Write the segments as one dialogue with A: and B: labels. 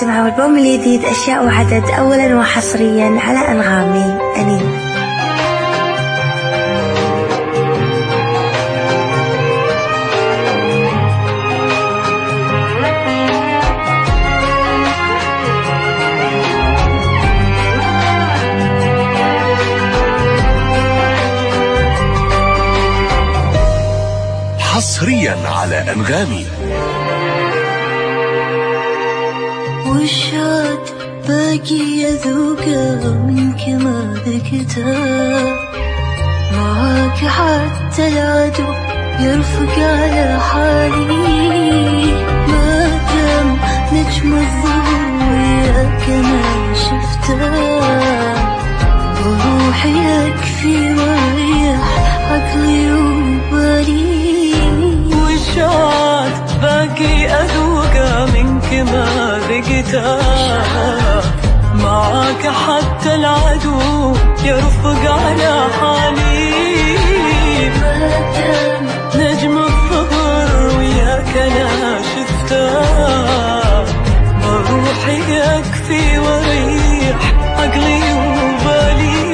A: تسمعوا البوم الجديد أشياء وعدد أولا وحصريا على أنغامي أنين.
B: حصريا على أنغامي.
C: وشاد باقي أذوقه منك ما ذقته، معاك حتى العدو يرفق على حالي. ما دام نجم الظهر وياك ما شفته، وروحي يكفي وريح عقلي وبالي. وشاد باقي أذوقه منك ما ذقته، معاك حتى العدو يرفق على حالي. مادام نجم الظهر وياك أنا شفته، وروحي يكفي وريح عقلي وبالي.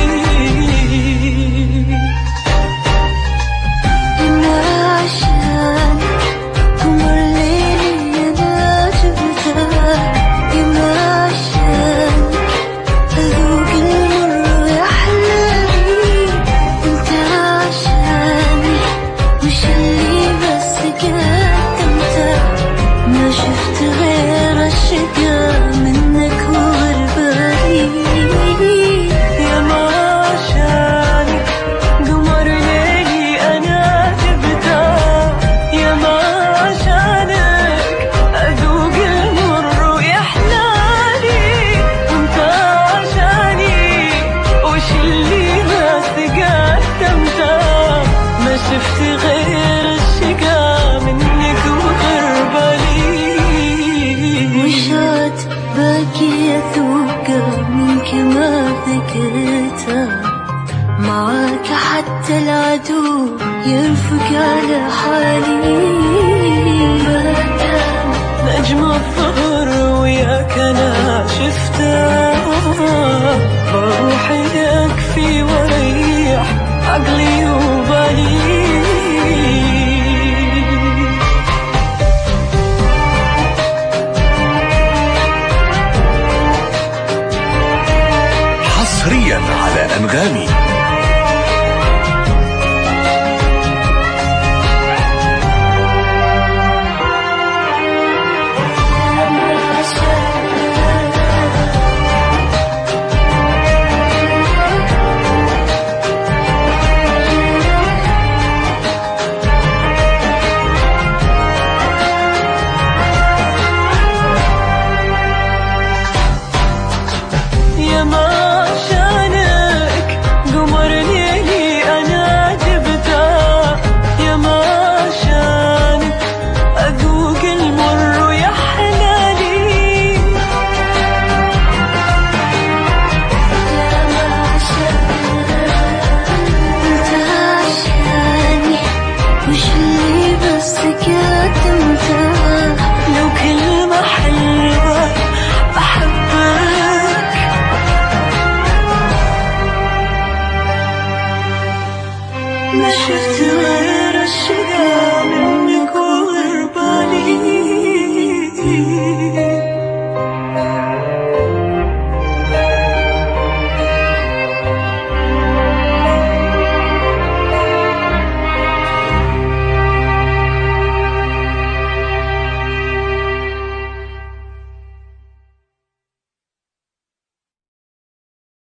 C: معاك حتى العدو يرفق على حالي. مادام نجم الظهر وياك أنا شفته، بروحي يكفي وريح عقلي وبالي.
B: حصريا على أنغامي. ما شفت غير الشقا من